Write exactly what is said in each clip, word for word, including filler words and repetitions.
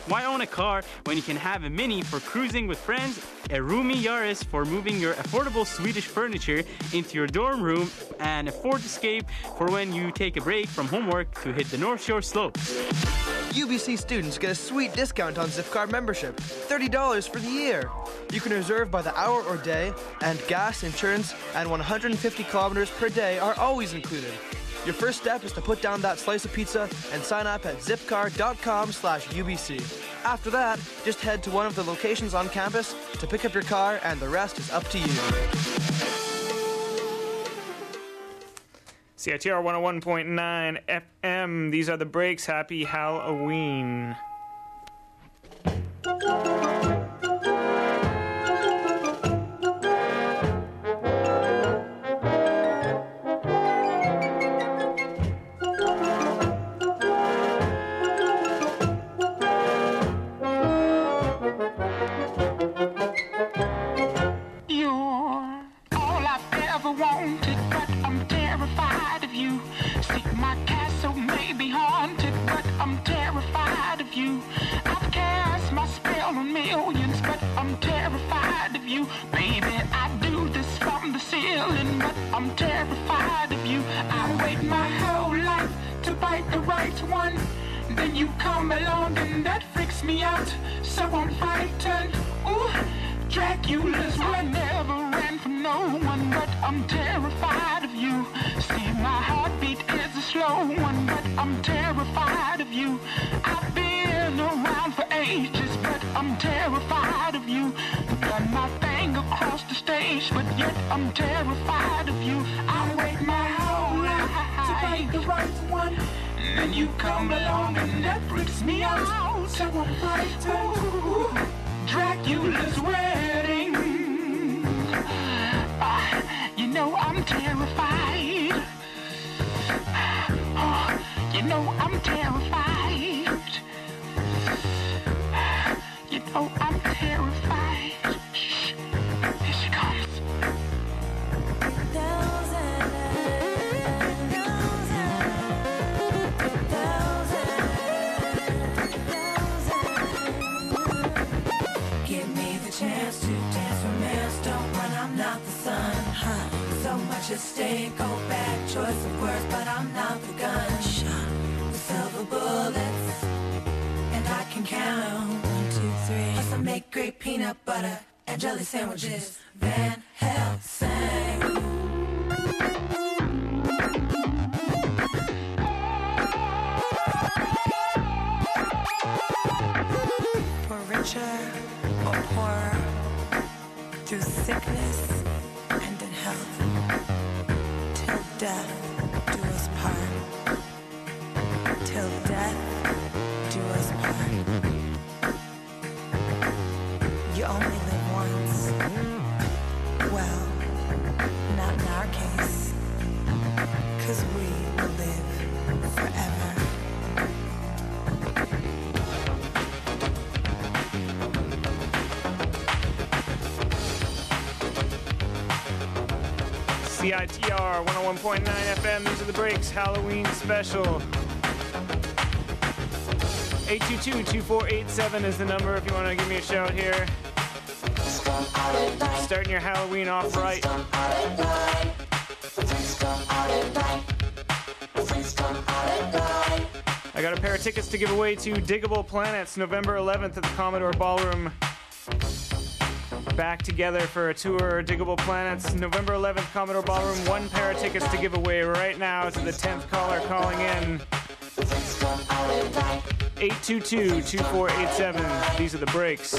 Why own a car when you can have a Mini for cruising with friends, a roomy Yaris for moving your affordable Swedish furniture into your dorm room, and a Ford Escape for when you take a break from homework to hit the North Shore slopes? U B C students get a sweet discount on Zipcar membership, thirty dollars for the year. You can reserve by the hour or day, and gas, insurance, and one hundred fifty kilometers per day are always included. Your first step is to put down that slice of pizza and sign up at zipcar.com slash UBC. After that, just head to one of the locations on campus to pick up your car, and the rest is up to you. C I T R one oh one point nine F M. These are the breaks. Happy Halloween. I'm terrified of you. I wait my whole life to bite the right one. Then you come along and that freaks me out. So I'm frightened. Ooh, Dracula's I never ran from no one, but I'm terrified of you. See, my heartbeat is a slow one, but I'm terrified of you. I've been around for ages, but I'm terrified of you. Done my thing across the stage, but yet I'm terrified of you. I wait my whole life to find the right one. Then you come along and that freaks me out. So I'm frightened. Dracula's wedding. Uh, you know I'm terrified. Oh, you know I'm terrified. You know I'm terrified. Shh, here she comes. Give me the chance to dance romance. Don't run, I'm not the sun. Huh. So much at stake, go back. Choice of words, but I'm not the gun. Shot with silver bullets, and I can count one, two, three. Plus I make great peanut butter and jelly sandwiches. Van Helsing. For richer or poorer, through sickness and in health, till death do us part. Till death do us part. You only live once. Well, not in our case, 'cause we will live forever. C I T R one oh one point nine F M. These are the breaks. Halloween special. eight two two, two four eight seven is the number if you want to give me a shout here. Starting your Halloween off right. I got a pair of tickets to give away to Diggable Planets November eleventh at the Commodore Ballroom. Back together for a tour, Diggable Planets, November eleventh, Commodore Ballroom. One pair of tickets to give away right now to the tenth caller calling in. eight two two, two four eight seven. These are the breaks.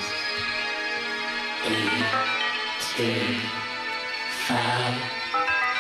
Five,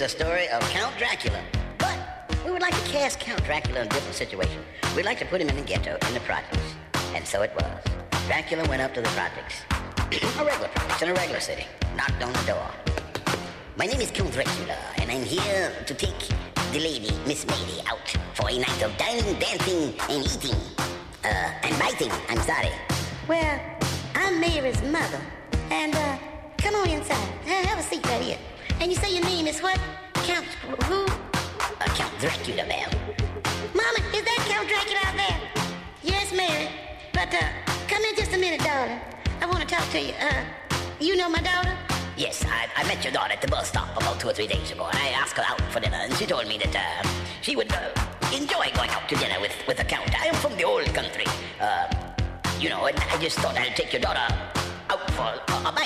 a story of Count Dracula. But we would like to cast Count Dracula in a different situation. We'd like to put him in the ghetto, in the projects. And so it was. Dracula went up to the projects. A regular projects in a regular city. Knocked on the door. My name is Count Dracula, and I'm here to take the lady, Miss Mary, out for a night of dining, dancing, and eating. Uh, and biting, I'm sorry. Well, I'm Mary's mother. And, uh, come on inside. Have a seat right here. And you say your name is what? Count who? Uh, Count Dracula, ma'am. Mama, is that Count Dracula out there? Yes, Mary. But, uh, come in just a minute, darling. I want to talk to you. Uh, you know my daughter? Yes, I, I met your daughter at the bus stop about two or three days ago, and I asked her out for dinner, and she told me that uh, she would uh, enjoy going out to dinner with, with a count. I am from the old country, uh, you know, and I just thought I'd take your daughter out for a, a bite.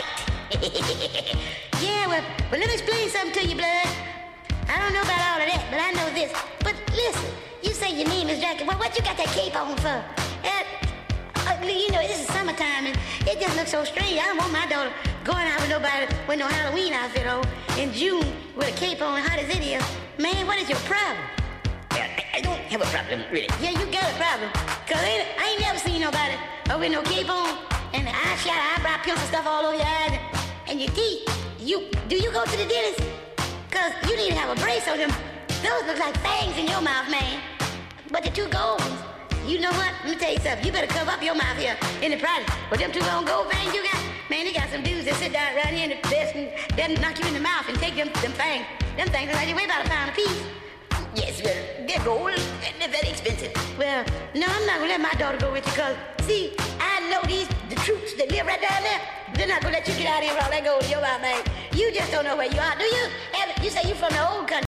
Yeah, well, well, let me explain something to you, blood. I don't know about all of that, but I know this. But listen, you say your name is Dracula. Well, what you got that cape on for? Uh, uh, you know, this is summertime, and it just looks so strange. I don't want my daughter going out with nobody with no Halloween outfit on in June with a cape on, hot as it is. Man, what is your problem? Yeah, I, I don't have a problem, really. Yeah, you got a problem. Because I ain't, I ain't never seen nobody uh, with no cape on and the eye shot, eyebrow pencil stuff all over your eyes and, and your teeth. You, do you go to the dentist? Because you need to have a brace on them. Those look like fangs in your mouth, man. But the two gold ones, you know what? Let me tell you something. You better cover up your mouth here in the project. But them two long gold fangs you got, man, they got some dudes that sit down right here in the desk and then knock you in the mouth and take them, them fangs. Them things like they weigh about a pound a piece. Yes, well, they're gold and they're very expensive. Well, no, I'm not gonna let my daughter go with you because, see, I know these, the troops that live right down there, they're not gonna let you get out of here with all that gold in your mouth, man. You just don't know where you are, do you? You say you from the old country.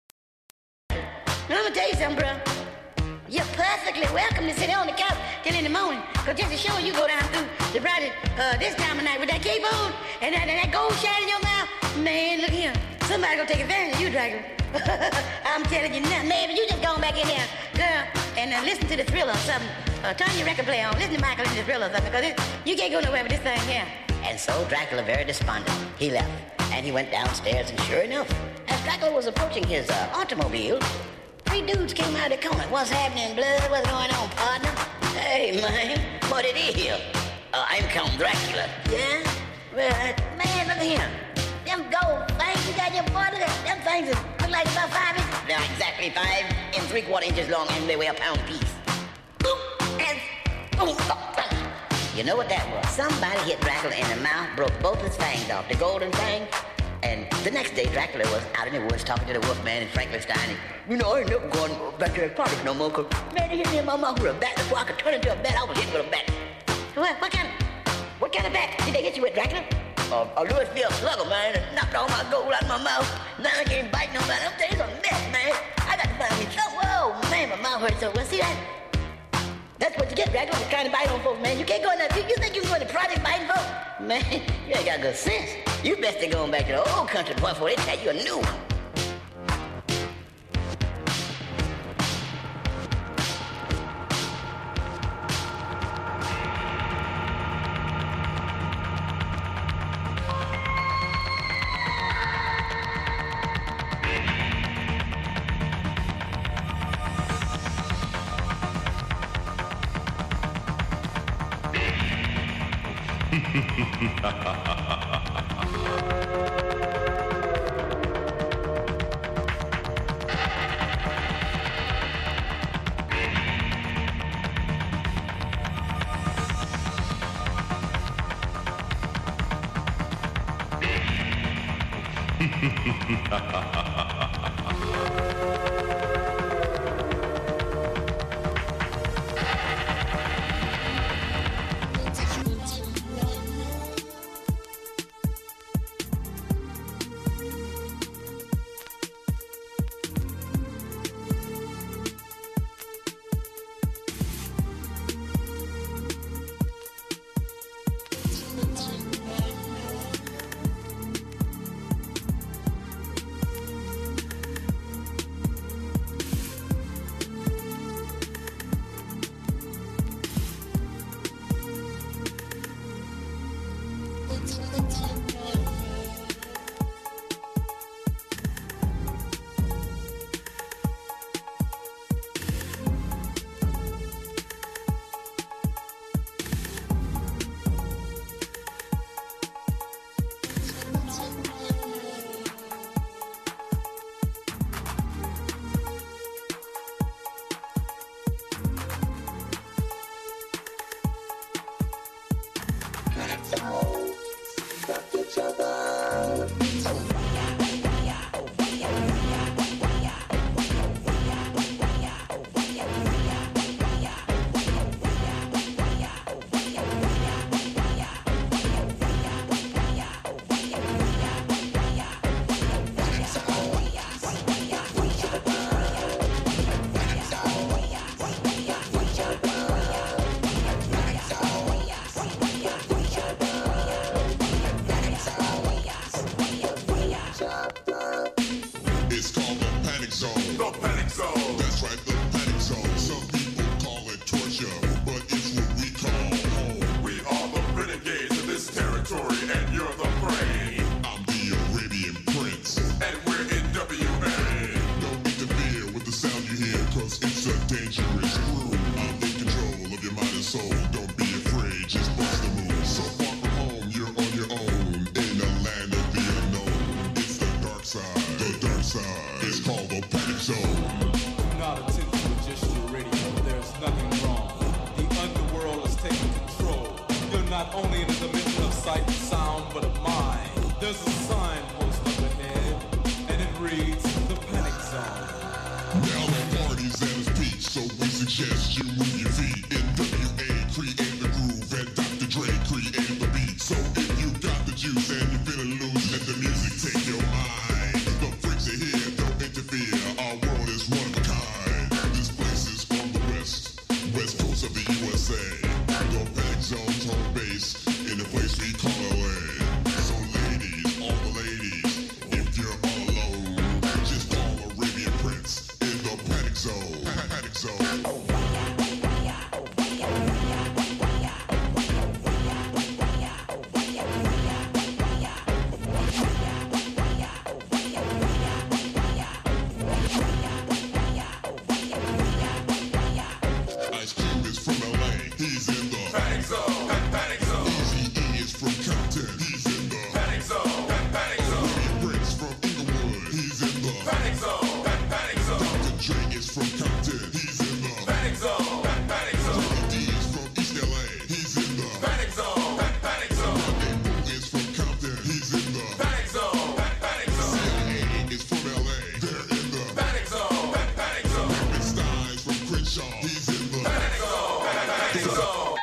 Now, I'm gonna tell you something, bro. You're perfectly welcome to sit on the couch till in the morning. Because just to show you go down through the project uh, this time of night with that cape on and that, and that gold shine in your mouth. Man, look here. Somebody gonna take advantage of you, Dracula. I'm telling you now. Maybe you just going back in there, girl, and uh, listen to the Thriller or something. Uh, turn your record player on. Listen to Michael and the Thriller or something. Because you can't go nowhere with this thing here. And so Dracula, very despondent, he left. And he went downstairs, and sure enough, as Dracula was approaching his uh, automobile, three dudes came out of the corner. What's happening, blood? What's going on, partner? Hey, man, what it is? Uh, I'm Count Dracula. Yeah? Well, man, look at him. Them gold things you got in your body, them things look like about five inches. They're exactly five and three quarter inches long, and they weigh a pound apiece. Boop, and boom. You know what that was? Somebody hit Dracula in the mouth, broke both his fangs off, the golden fang. And the next day, Dracula was out in the woods talking to the Wolfman and Frankenstein. And, you know, I ain't never going back to that party no more, because, man, they hit me in my mouth with a bat before I could turn into a bat. I was hit with a bat. What, what kind of, what kind of bat did they hit you with, Dracula? Uh, a Louisville slugger, man, and knocked all my gold out of my mouth. Now I can't bite nobody. I'm telling you, it's a mess, man. I got to find me some. Whoa, man, my mouth hurts so. Well, see that? That's what you get, Dracula, for trying to bite on folks, man. You can't go in there. You, you think you can go in the project biting folks? Man, you ain't got good sense. You best be going back to the old country before they tell you a new one. not only in the dimension of sight and sound, but of mind. There's a signpost up ahead, and it reads the Panic Zone. Now the party's at its peak, so we suggest you move your feet. N W A created the groove, and Doctor Dre created the beat. So if you got the juice and you're feeling loose, let the music take your mind. The freaks are here, don't interfere. Our world is one of a kind. This place is on the west, west coast of the U S A. The Panic Zone's home base in the place we call L A. So ladies, all the ladies, if you're all alone, just call Arabian Prince in the Panic Zone. Panic Zone. Ice Cube is from L A, he's in the Panic Zone. Panic Zone. Eazy-E is from Compton, he's in the Panic Zone. Panic Zone. Arabian Prince from Inglewood, he's in the Panic Zone. Panic Zone. Doctor Dre is from Compton, he's in the Panic Zone. Panic Zone. D is from East L A, he's in the Panic Zone. Panic Zone. Rendezvous is from Compton, he's in the Panic Zone. Panic Zone. C I A is from L A, they're in the Panic Zone. Panic Zone. Robin Steins from Crenshaw, he's in the Panic Zone. Panic Zone.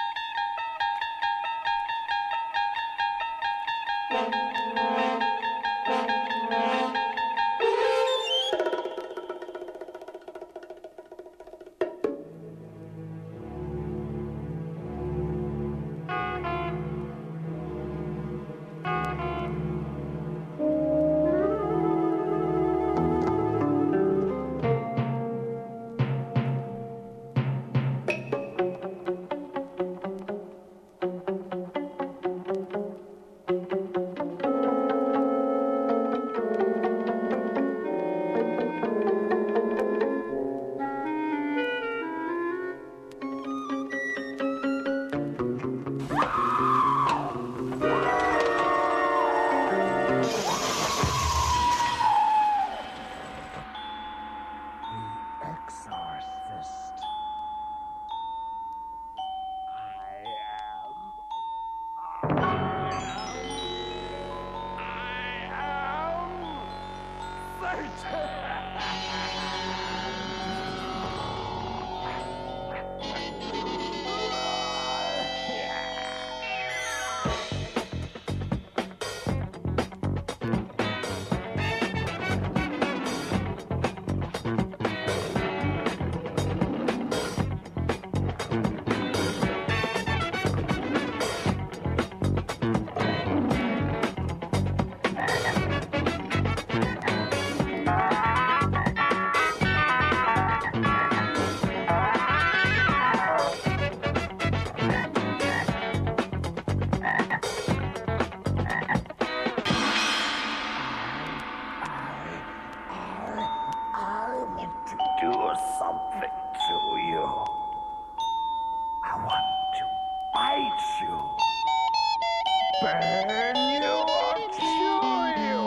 Exorcist. burn you or chew you.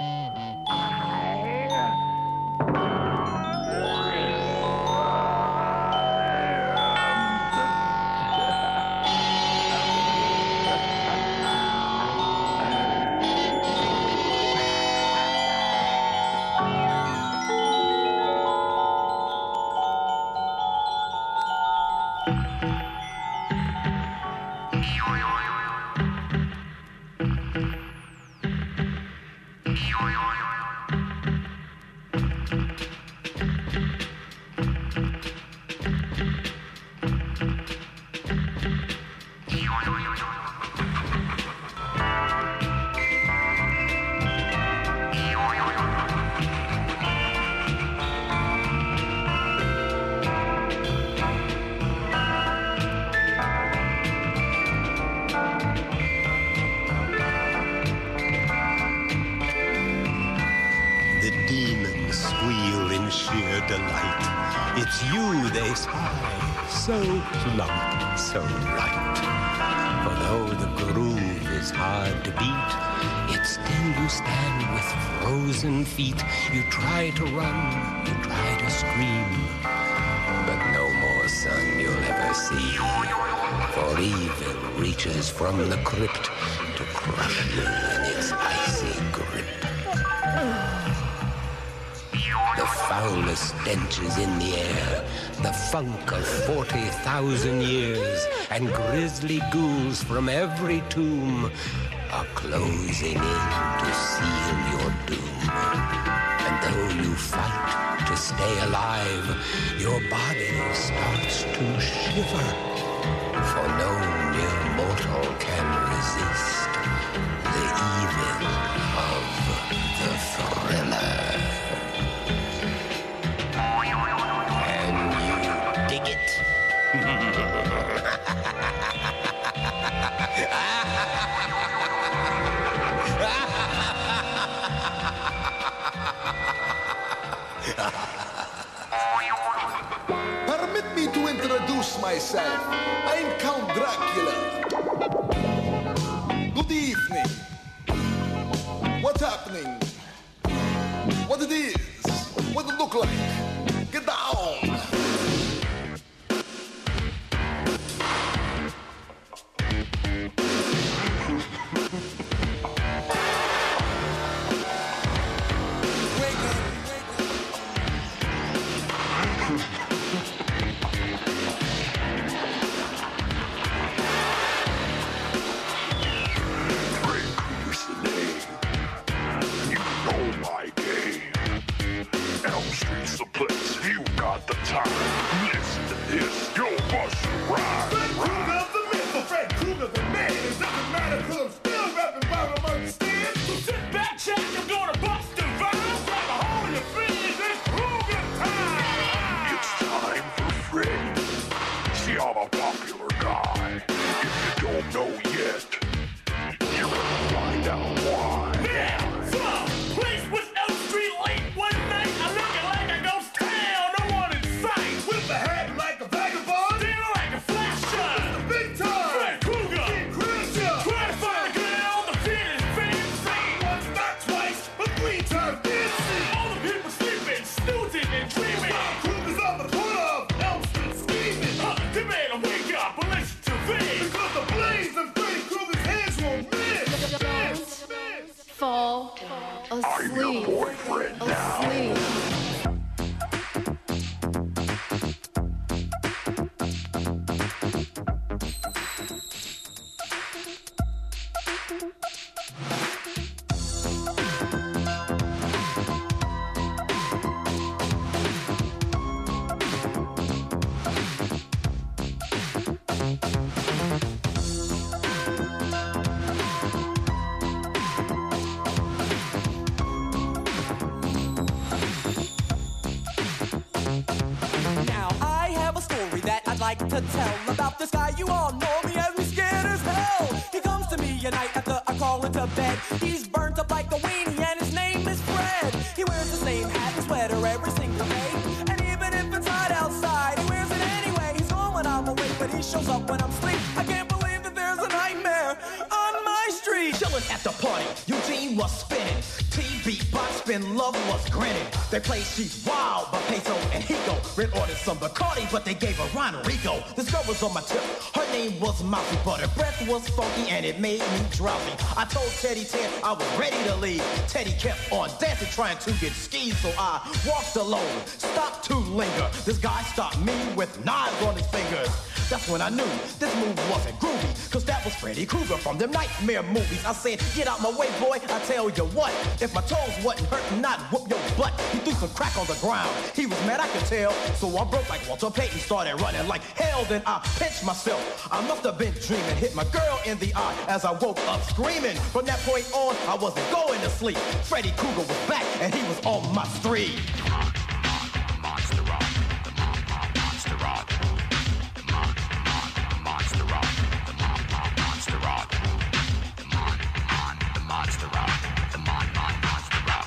Sheer delight. It's you they sigh, so plump, so right. For though the groove is hard to beat, yet still you stand with frozen feet. You try to run, you try to scream, but no more sun you'll ever see. For even reaches from the crypt to crush you in its icy grip. The foulest stench is in the air, the funk of forty thousand years, and grisly ghouls from every tomb are closing in to seal your doom. And though you fight to stay alive, your body starts to shiver, for no mere mortal can resist the evil of the thriller. Permit me to introduce myself. I'm Count Dracula. Good evening. What's happening? What it is? What it look like? Get down. like to tell about this guy. You all know me as me scared as hell. He comes to me at night after I call into bed. He's burnt up like a weenie and his name is Fred. He wears the same hat and sweater every single day. And even if it's hot outside, he wears it anyway. He's gone when I'm awake, but he shows up when I'm asleep. I can't believe that there's a nightmare on my street. Chillin' at the party, Eugene was spinning. T beatbox spin, love was grinning. They played She's Wild by Peso and Higo. Red ordered some Bacardi, but they gave her Rico. This girl was on my tip, her name was Mousy, but her breath was funky and it made me drowsy. I told Teddy Ted I was ready to leave. Teddy kept on dancing, trying to get skis, so I walked alone, stopped to linger. This guy stopped me with knives on his fingers. That's when I knew this move wasn't groovy, cause that was Freddy Krueger from them nightmare movies. I said, get out my way, boy, I tell you what. If my toes wasn't hurting, I'd whoop your butt. He threw some crack on the ground. He was mad, I could tell. So I broke like Walter Payton, started running like hell. Then I pinched myself. I must have been dreaming. Hit my girl in the eye as I woke up screaming. From that point on, I wasn't going to sleep. Freddy Krueger was back and he was on my street. Monster Rock. Monster Rock. Monster Rock, the Mon Mon Monster Rock, the Mon Mon the Monster Rock, the Mon Mon Monster Rock.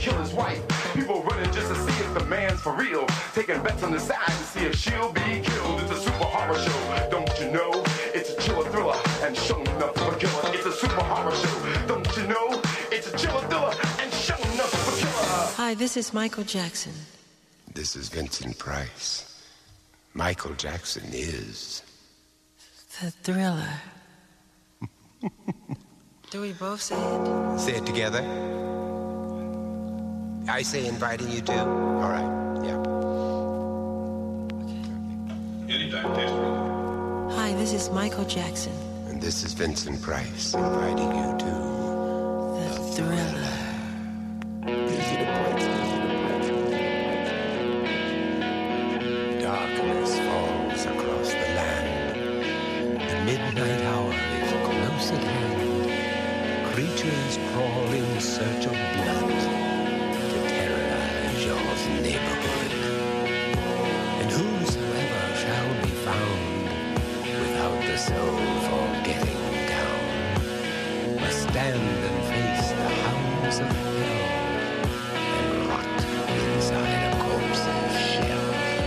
kill his wife. People running just to see if the man's for real. Taking bets on the side to see if she'll be killed. It's a super horror show, don't you know? It's a chiller thriller and show enough for a killer. It's a super horror show, don't you know? It's a chiller thriller and show enough for a killer. Hi, this is Michael Jackson. This is Vincent Price. Michael Jackson is... The Thriller. Do we both say it? Say it together. I say inviting you too. All right, yeah. Okay. Anytime, taste. Hi, this is Michael Jackson. And this is Vincent Price inviting you to... The Thriller. Darkness falls across the land. The midnight hour is close at hand. Creatures crawl in search of blood to terrorize your neighborhood. And whosoever shall be found without the soul for getting down must stand and face the hounds of hell and rot inside a corpse's shell.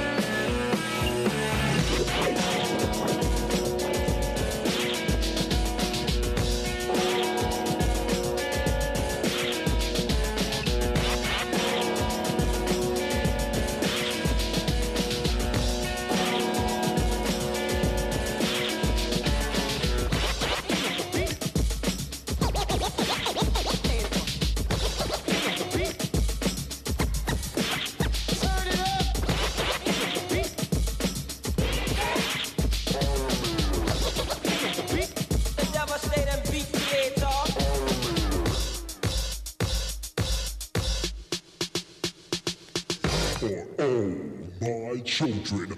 Children.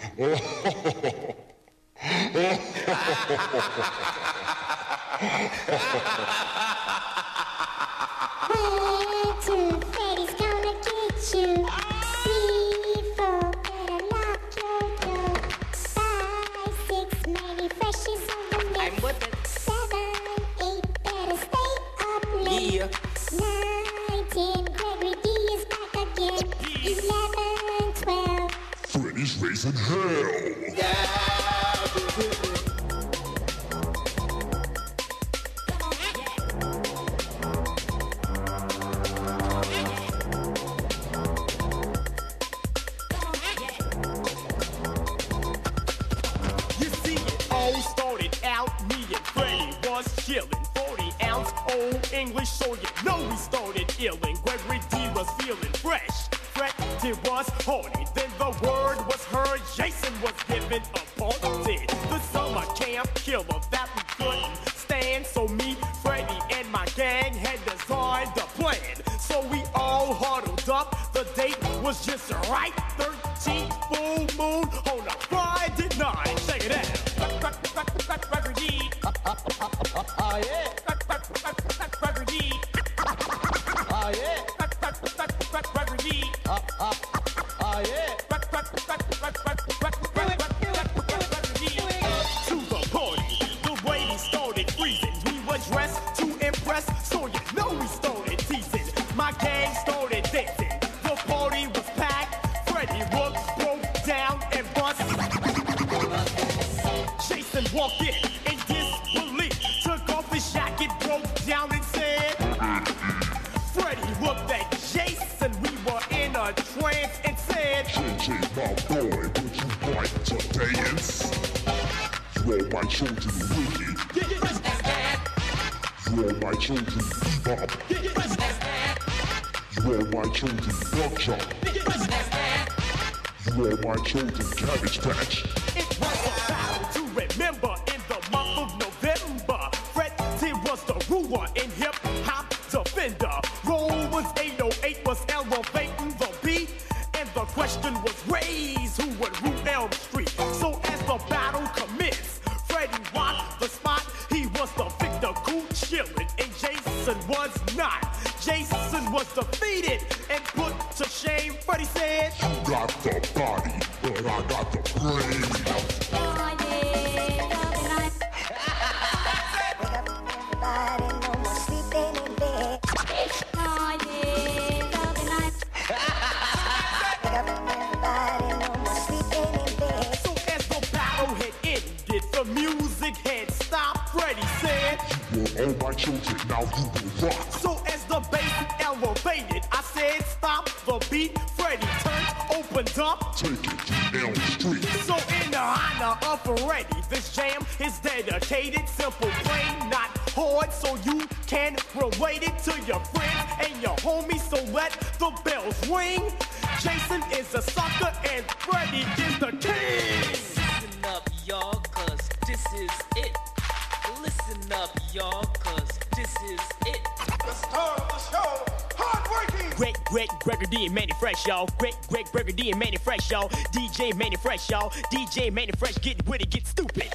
Freddy's gonna get you. C four, better lock your door. Five, six, maybe fresh is on the mix. I'm with it. Seven, eight, better stay up late. Yeah. Nine, ten, Gregory D is back again. Eleven, twelve. Freddy's raising hell. Yeah. English, so you know we started illin'. Gregory D was feeling fresh. Fred was horny. Then the word was heard. Jason was given a party. The summer camp killer that we couldn't stand. So me, Freddie, and my gang had designed the plan. So we all huddled up. The date was just right. thirteenth full moon on a Friday night. Check it out. Gregory D. Oh yeah. Gregory D. Oh yeah. Gregory D. Oh yeah. To the party, the way we started freezing. We were dressed to impress, so you know we started teasing. My gang started dancing. The party was packed. Freddie Rooks broke down and bust. Jason walked in in disbelief. Took off his jacket, broke down and said, Freddie looked at Jason. We were in a trance and said, J J, my boy, would you like to dance? You all my children wicked. You all my children bebop. You all my children buckshot. You all my children cabbage patch. It was a battle to remember in the month of November. Freddie was the ruler in hip-hop defender. Roll was eight oh eight, was elevating the beat. And the question was raised, who would rule Elm Street? So as the battle commenced, Freddie rocked the spot. He was the victor, cool chillin', and Jason was not. Jason was defeated and put to shame. Freddie said, You got the body, but I got the brain. Everybody, no more sleeping in bed. Oh yeah, all my children, now you will rock. So as the bass elevated, I said stop the beat. Freddie turned, opened up. Take it to Elm Street. So in the honor of Freddie, this jam is dedicated. Simple, plain, not hard, so you can relate it to your friends and your homies. So let the bells ring. Jason is a sucker and Freddie is the king. Listen up, y'all, cause this is it. Listen up, y'all, cause this is it. The star of the show, hard-working. Great, great Gregor D and Manny Fresh, y'all. Great, great Gregor D and Manny Fresh, y'all. D J Manny Fresh, y'all. D J Manny Fresh, get with it, get stupid.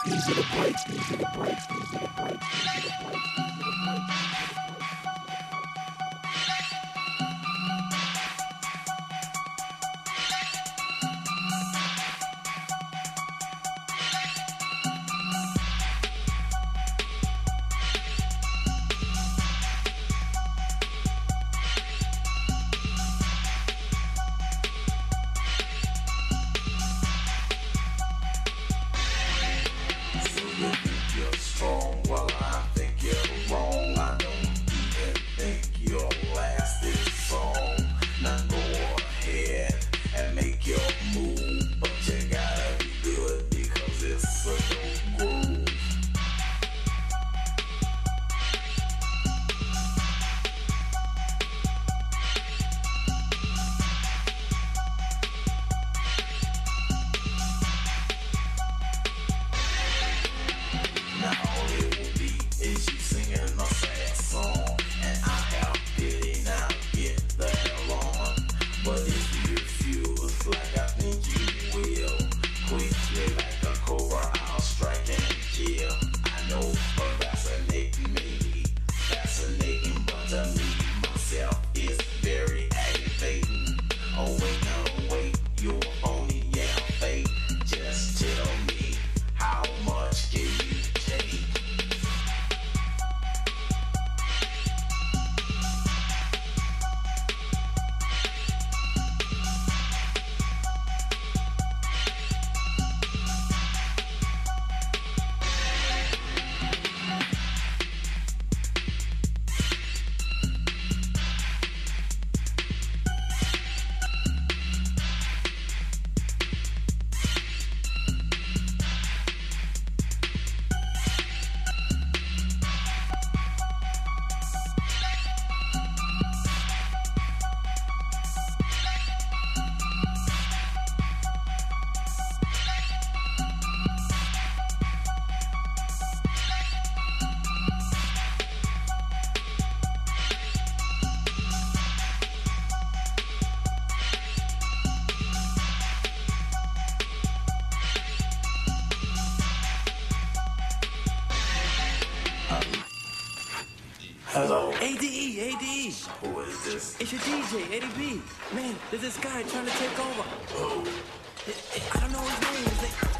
Hello. A D E, A D E. Who is this? It's your D J, Eddie B. Man, there's this guy trying to take over. Who? I don't know his name. His name.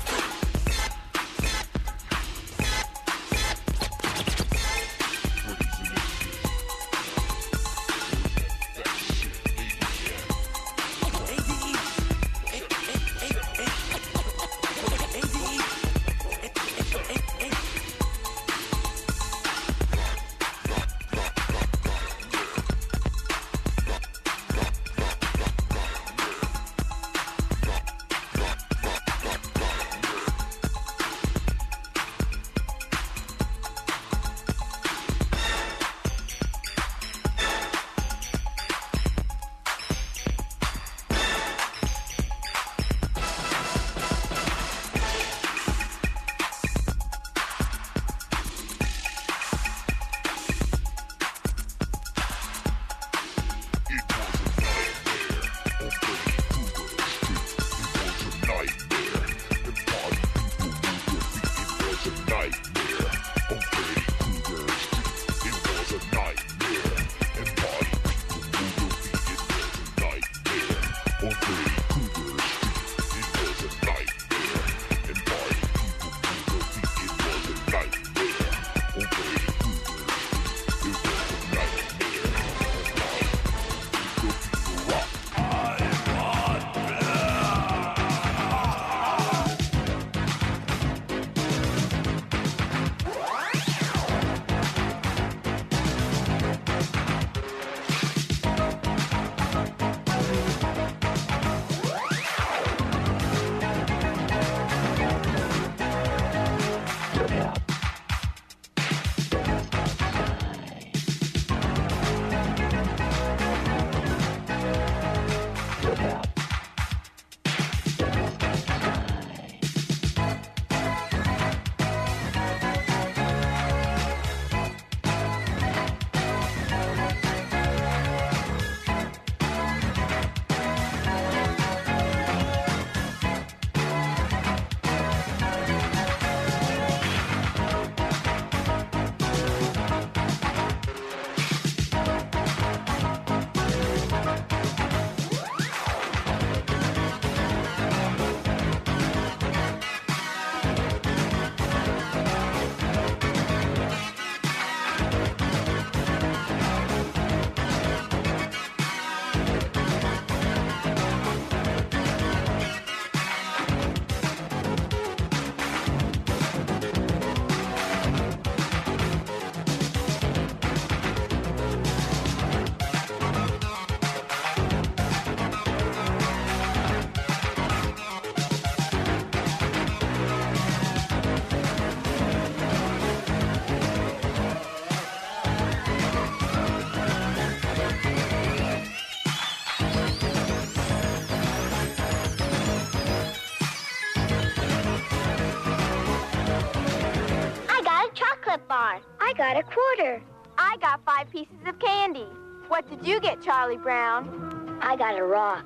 chocolate bar. I got a quarter. I got five pieces of candy. What did you get, Charlie Brown? I got a rock.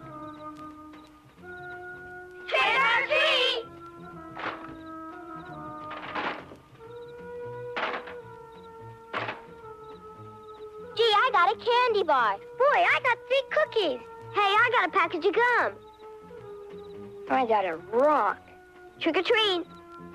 Trick or treat! Gee, I got a candy bar. Boy, I got three cookies. Hey, I got a package of gum. I got a rock. Trick or treat.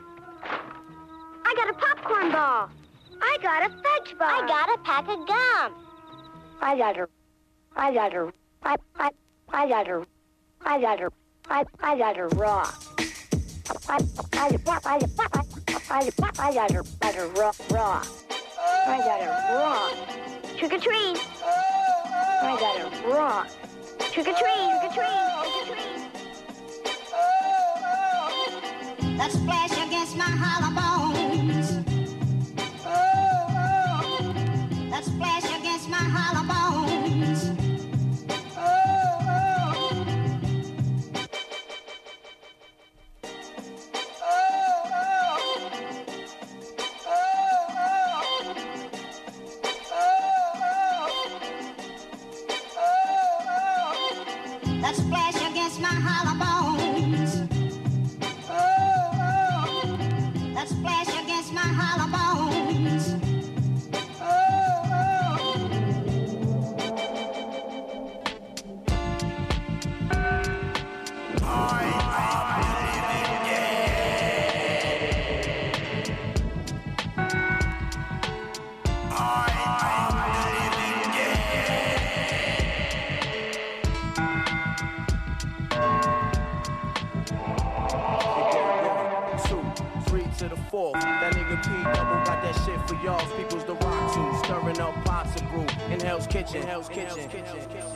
I got a popcorn ball. I got a fudge bar. I got a pack of gum. I got a, I got a, I, I, I got a, I got a, I, I got a rock. I, I, I, I, I, I, I got a, got a rock, rock. I got a rock. Trick or treat. I got a rock. Trick or treat, trick or treat, trick or treat. That splash against my hollow bones. That splash against my hollow bones. That splash against my hollow bones. That splash against my hollow bones. To the fourth, that nigga P double got that shit for y'all. People's the rock to stirring up pots of brew in Hell's Kitchen. Hell's Kitchen. Hell's Kitchen.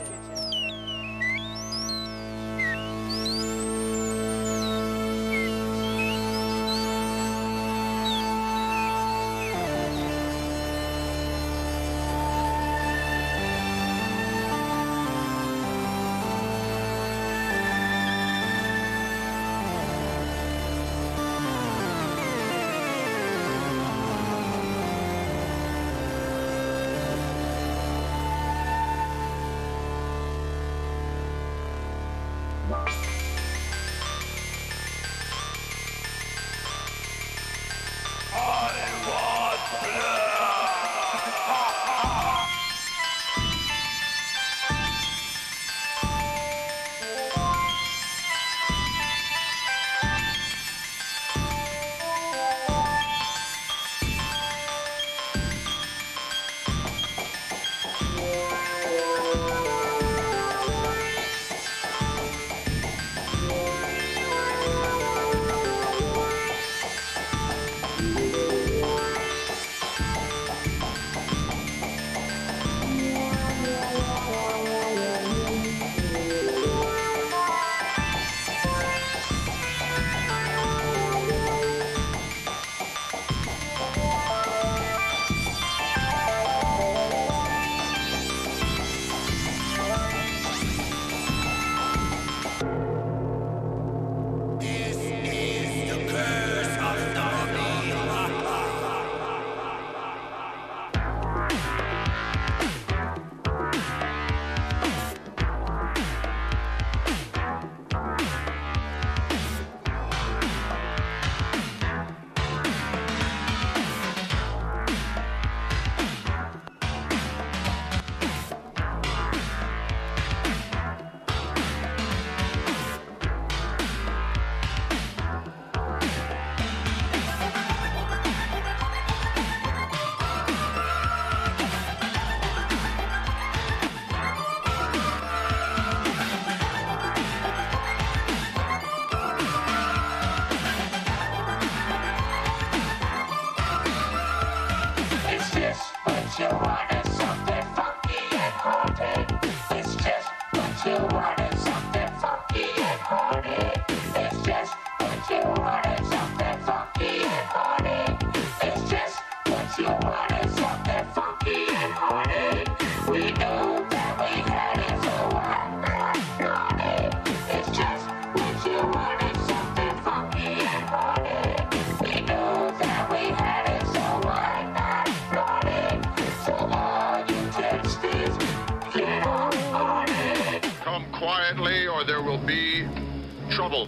come quietly or there will be trouble.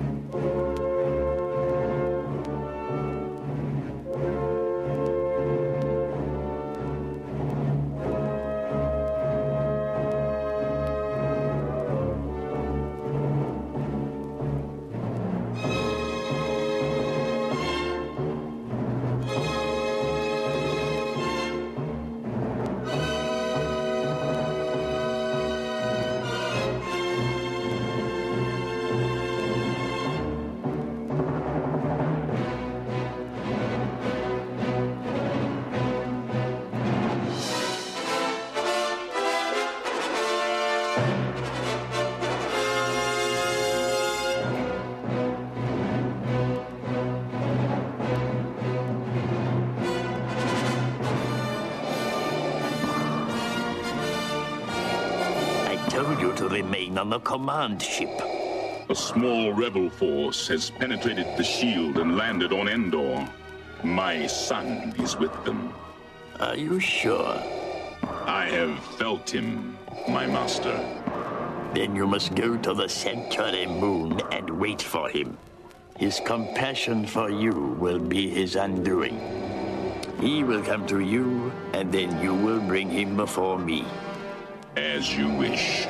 To remain on the command ship. A small rebel force has penetrated the shield and landed on Endor. My son is with them. Are you sure? I have felt him, my master. Then you must go to the Centauri moon and wait for him. His compassion for you will be his undoing. He will come to you, and then you will bring him before me. As you wish.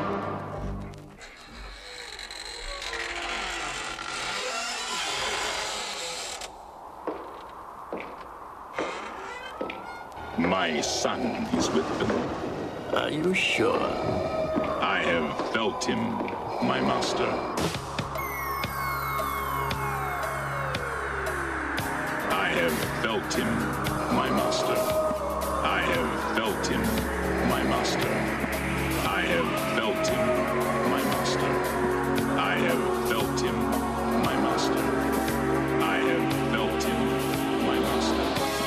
My son is with them. Are you sure? I have felt him, my master. I have felt him, my master. I have felt him, my master. I have felt him, my master. I have felt him, my master. I have felt him, my master.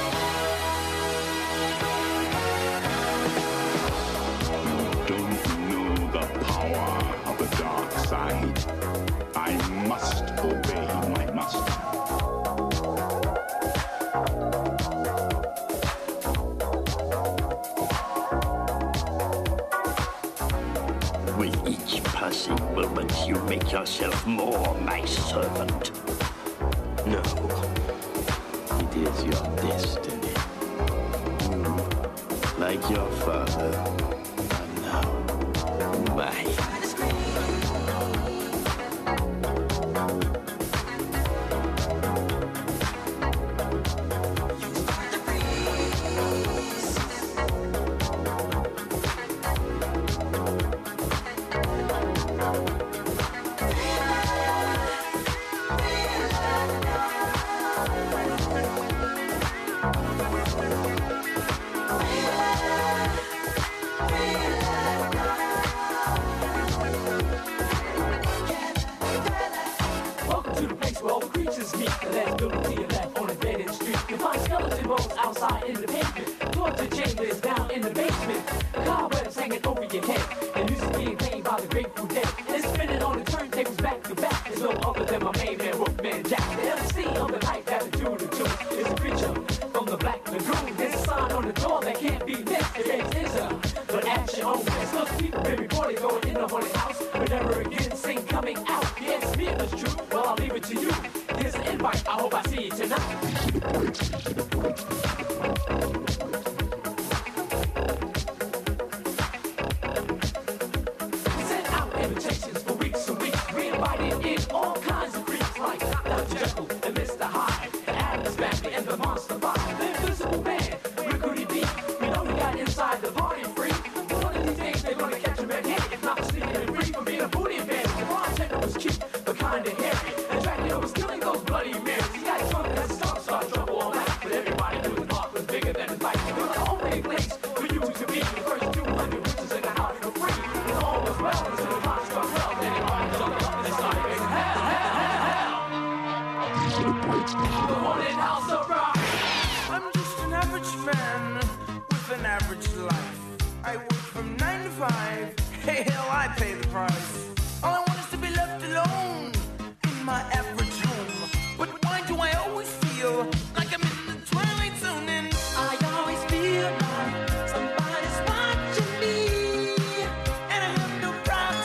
Of the dark side. I must obey my master. With each passing moment, you make yourself more my servant. No, it is your destiny. You, like your father, are now mine. Somebody's watching me, and I have no problem.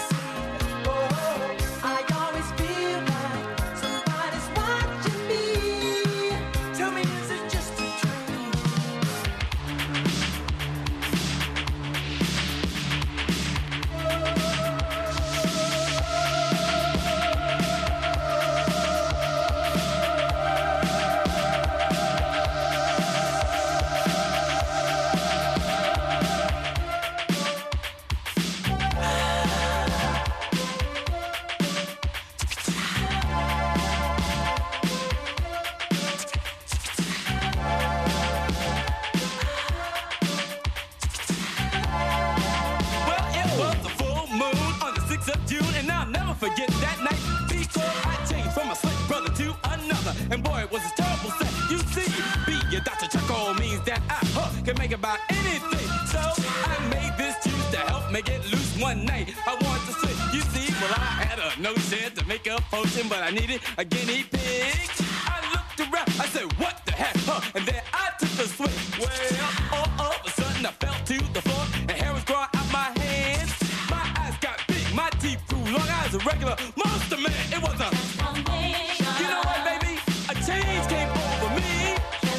moon on the sixth of June, and I'll never forget that night before I changed from a slick brother to another. And boy, it was a terrible set. You see, be your Doctor Chuckle means that I huh, can make about anything. So I made this juice to help me get loose one night. I want to switch. You see, well, I had a notion to make a potion, but I needed a guinea pig. I looked around, I said, what the heck, huh? And then I took a swig. Well, all of a sudden I fell to the floor, and hair was growing out my hands. My eyes got big, my teeth grew long. I was a regular monster man. It was a you know what, baby? A change came over me.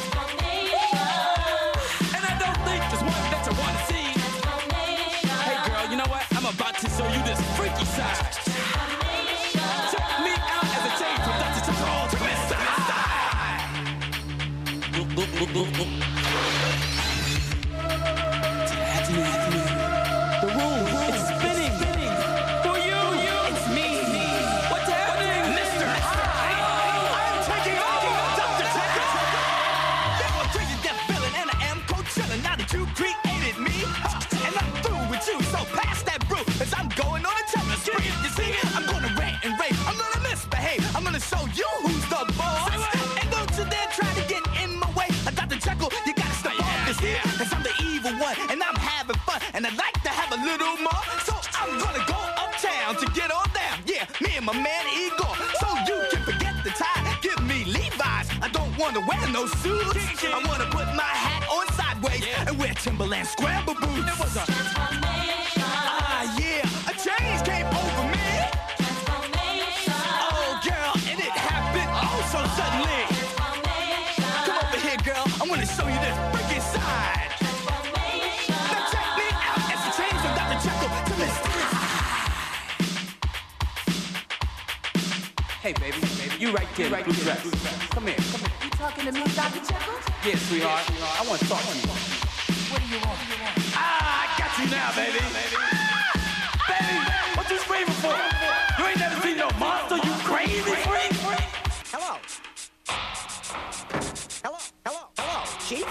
And I don't think there's one that you want to see. Hey girl, you know what? I'm about to show you this freaky side. Check me out as a change from Doctor Chuckle to Mister The room, it's spinning. For you, it's me. What's happening, Mister I'm taking over, Doctor Chuckle. That was crazy, death villain, and I am Coachella. Now that you created me, huh, and I'm through with you, so pass that brew, as I'm going on a terror spree. You see, I'm gonna rant and rave, I'm gonna misbehave, I'm gonna show you who's the boss. And don't you dare try to get in my way. Doctor Chuckle, you gotta step off this here, cause I'm the evil one, and I'm having fun, and I'd like to have a little more. So I'm gonna go uptown to get on down. Yeah, me and my man Igor. So you can forget the tie, give me Levi's. I don't wanna wear no suits. I wanna put my hat on sideways and wear Timberland scramble boots. It was a transformation. Ah, yeah, a change came over me. Transformation. Oh, girl, and it happened oh so suddenly. Come over here, girl. I wanna show you this freaking side. Now check me out as the change from Doctor Chuckle to Mister Hey, baby, baby, you right there, right blue dress. Come here, come here. You talking to me, Doctor Chuckle? Yeah, sweetheart. I want to talk to you. What do you want? Ah, I got you now, baby. Baby, what you screaming for? You ain't never seen no monster, you crazy freak? Hello. Hello, hello, hello, Chief?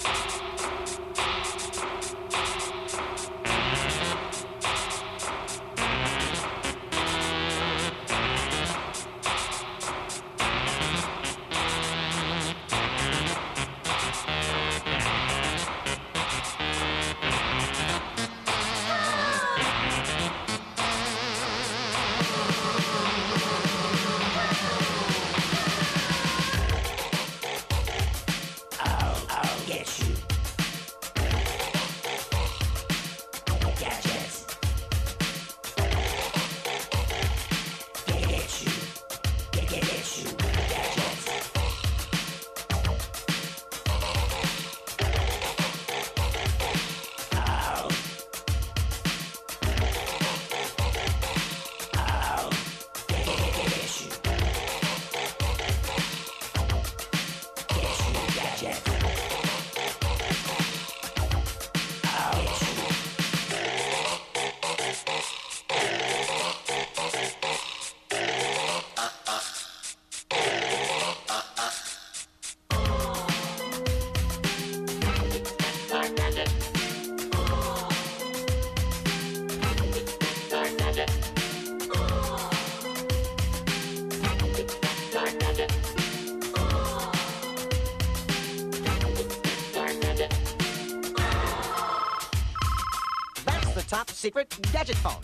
Top secret gadget phone.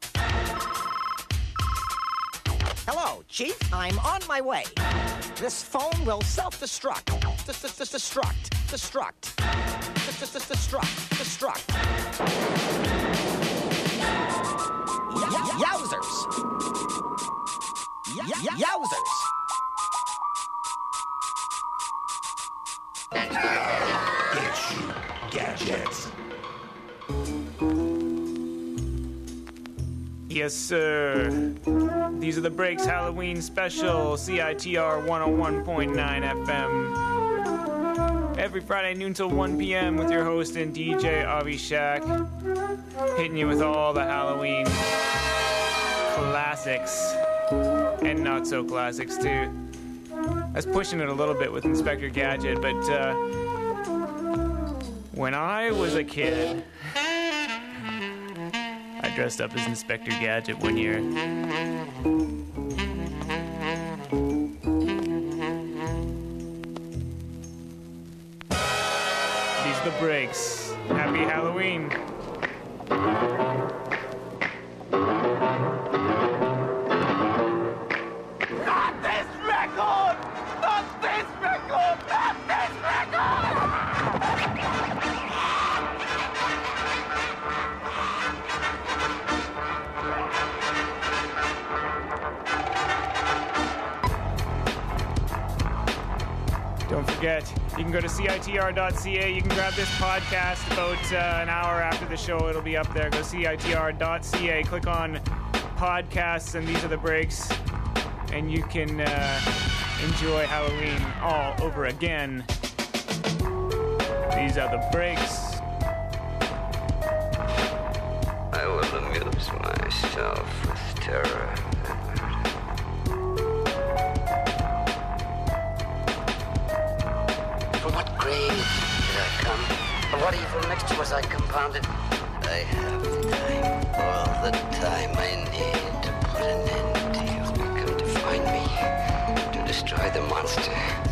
Hello, Chief. I'm on my way. This phone will self-destruct. Destruct. Destruct. Destruct. Destruct. Yowzers. Yowzers. Get you gadgets. Yes, sir. These are the Breaks Halloween special, C I T R one oh one point nine F M. Every Friday noon till one p.m. with your host and D J Avi Shack, hitting you with all the Halloween classics and not so classics too. I was pushing it a little bit with Inspector Gadget, but uh, when I was a kid, I got dressed up as Inspector Gadget one year. These are the breaks. Happy Halloween. Not this record! Not this record! Not this record! Don't forget, you can go to C I T R dot C A. You can grab this podcast about uh, an hour after the show. It'll be up there. Go C I T R dot C A. Click on podcasts, and these are the breaks. And you can uh, enjoy Halloween all over again. These are the breaks. I will amuse myself with terror. From what grave did I come? From what evil mixture was I compounded? I have the time, all the time I need to put an end to you. Come to find me, to destroy the monster.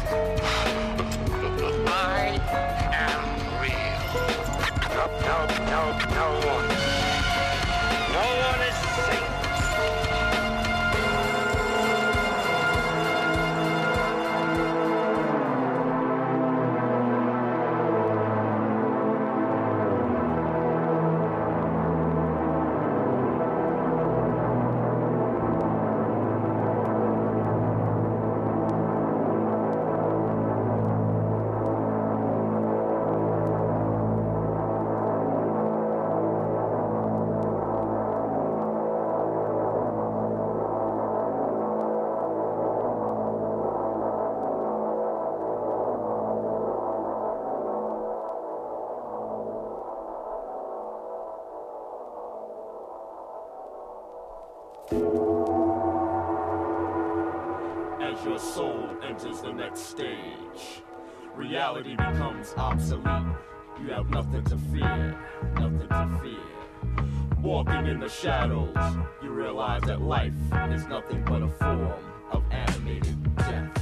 I am real. No, no, no, no one. No one is safe. As your soul enters the next stage, reality becomes obsolete. You have nothing to fear, nothing to fear. Walking in the shadows, you realize that life is nothing but a form of animated death.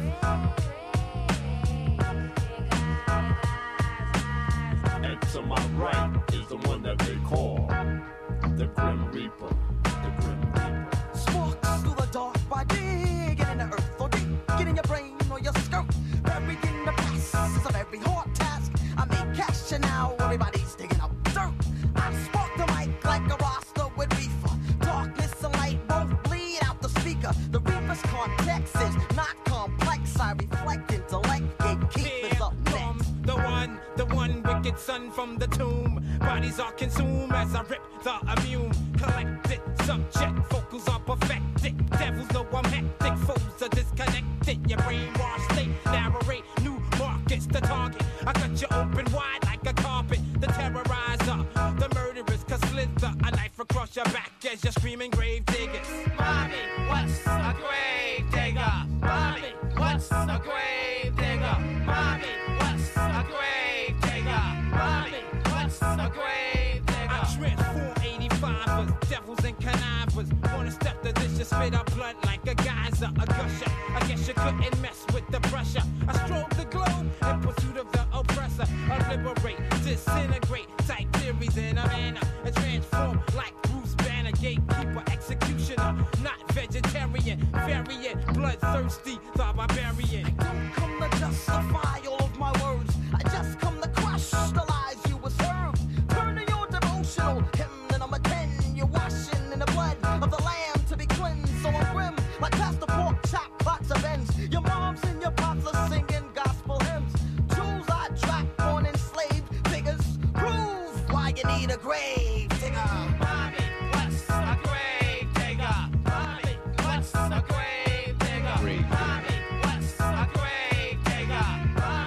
And to my right is the one that they call the Grim Reaper. The Grim Reaper. Sparks through the dark by digging in the earth or deep. Get in your brain or your skirt. Buried in the past is a very hard task. I make cash and now everybody's digging up dirt. I spark the mic like a roster with reefer. Darkness and light both bleed out the speaker. The reaper's context is not complex. I reflect intellect. Gatekeepers up next. The one, the one wicked son from the tomb. Bodies are consumed as I rip the immune. Collected, subject, vocals are perfected. Devils know I'm hectic, foes are disconnected. Your brainwashed state, narrate new markets to target. I cut you open wide like a carpet. The terrorizer, the murderers, cause slither a knife across your back as you're screaming grave diggers. Mommy, what's a grave digger? Mommy, what's a grave digger? Mommy, what's a grave digger? Mommy, what's a grave digger? I transform eighty-fivers, devils and connivers. Wanna step the dish and spit up blood like a geyser, a gusher. I guess you couldn't mess with the pressure. I strobe the globe in pursuit of the oppressor. I liberate, disintegrate, type theories in a manner and transform like Bruce Banner, gatekeeper, executioner, not vegetarian, variant, bloodthirsty, the barbarian. I don't come to justify all of my words. I just come to crush the lies you were served. Turn to your devotional hymn and I'm a ten. You're washing in the blood of the lamb to be cleansed. So I'm grim like past the pork chop box of ends. Your moms and your pops are singing gospel hymns. Jewels I drop on enslaved figures. Prove why you need a grave digger. Mommy, what's a grave digger? Mommy, what's a grave digger? Mommy, what's a grave digger?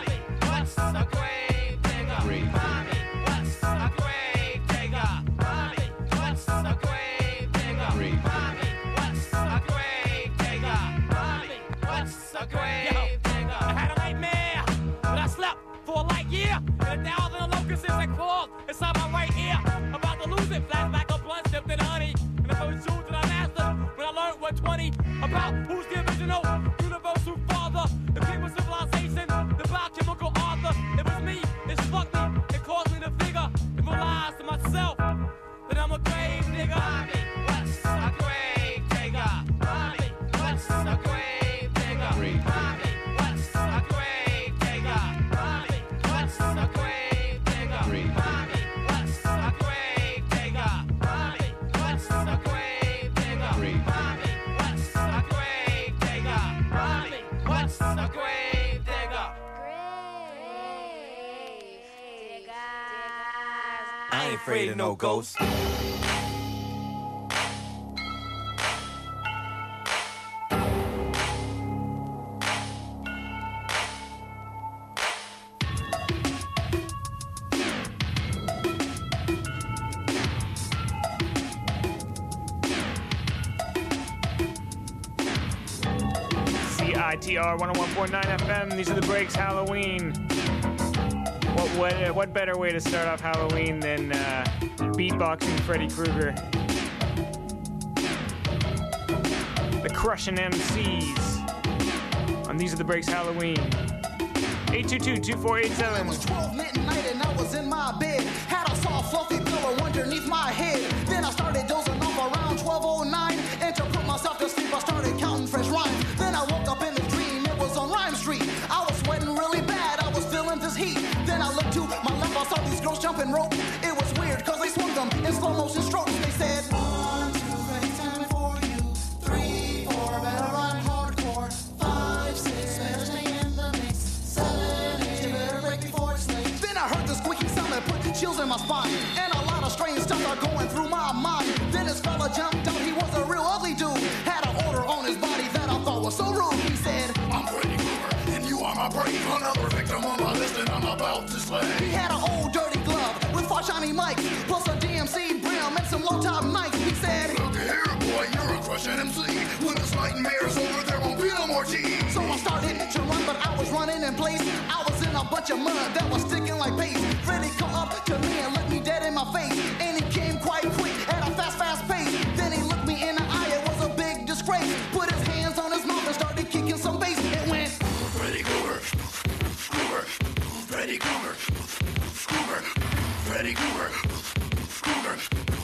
study about who's the original universal father, the cream of civilization, the biochemical author. It was me, it struck me, it caused me to figure and realize to myself that I'm a grave digger. Mommy, what's a grave digger? Mommy, what's a grave digger? Mommy, what's a grave digger? Mommy, what's a grave digger? Mommy, what's a grave digger? Mommy, what's a grave digger? Mommy, what's a grave digger? Mommy, what's a grave digger? I ain't afraid of no ghosts. C I T R one oh one point nine F M. These are the breaks. Halloween. What what what better way to start off Halloween than uh, beatboxing Freddy Krueger? The crushing M Cs on These Are the Breaks Halloween. eight two two, two four eight seven. It was twelve midnight and I was in my bed. Had a soft fluffy pillow underneath my head. Then I started dozing off around twelve oh nine. And to put myself to sleep I started counting fresh rhymes. Then I woke up in the dream, it was on Rhyme Street. I was sweating really bad, I was feeling this heat. Then I looked to my left, I saw these girls jumping rope. It was weird cause they swung them in slow motion strokes. They said one, two, ready, time for you. Three, four, better run hardcore. Five, six, better stay in the mix. Seven, eight, you better break before it's late. Then I heard the squeaky sound that put chills in my spine. And a lot of strange stuff are going through my mind. Then this fella jumped out, he was a real ugly dude. Had an order on his body that I thought was so rude. He said, I'm Freddy Krueger, and you are my brave. Another victim on my list and I'm about to slay. He had an old dirty glove with five shiny mics, plus a D M C brim and some low-top Nikes. He said, look here, boy, you're a crushing M C. When this nightmare's over, there won't be no more cheese. So I started to run, but I was running in place. I was in a bunch of mud that was sticking like paste. Freddy come up to me and looked me dead in my face. And he came quite quick at a fast, fast pace. Then he looked me in the eye, it was a big disgrace. Put his hands on his mouth and started kicking some bass. It went, Freddy Krueger, Krueger, Freddy Krueger, Krueger, Freddy Krueger, Krueger.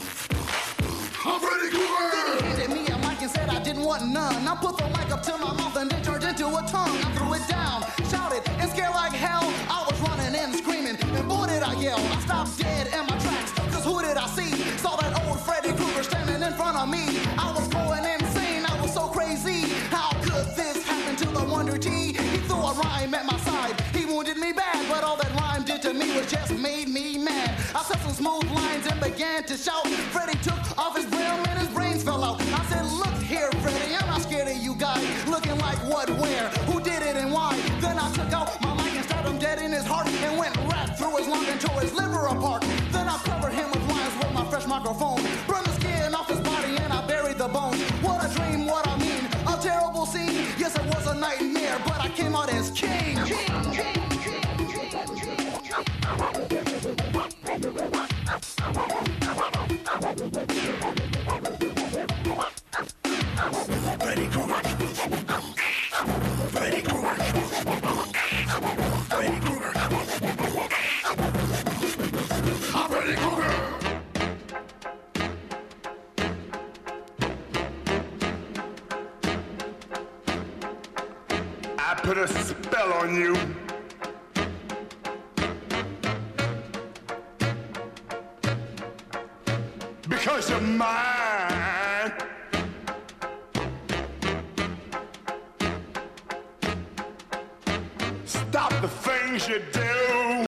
I'm Freddy Krueger! Then he handed me a mic and said I didn't want none. I put the mic up to my mouth and it turned into a tongue. I threw it down, shouted, and scared like hell. I was running and screaming, and boy did I yell. I stopped dead in my tracks, cause who did I see? Saw that old Freddy Krueger standing in front of me. I was going insane, I was so crazy. How could this happen to the Wonder T? He threw a rhyme at my side, he wounded me bad. But all that rhyme did to me was just made me mad. I said some smooth lines and began to shout. Freddy took off his brim and his brains fell out. I said, look here, Freddy, I'm not scared of you guys. Looking like what, where, who did it and why? Then I took out my mic and stabbed him dead in his heart. And went right through his lung and tore his liver apart. Then I covered him with lines with my fresh microphone. Burned the skin off his body and I buried the bones. What a dream, what I mean, a terrible scene. Yes, it was a nightmare, but I came out as king. King, king. Freddy Krueger. Freddy Krueger. Freddy Krueger. I'm Freddy Krueger. I put a spell on you. Because you're mine. Stop the things you do.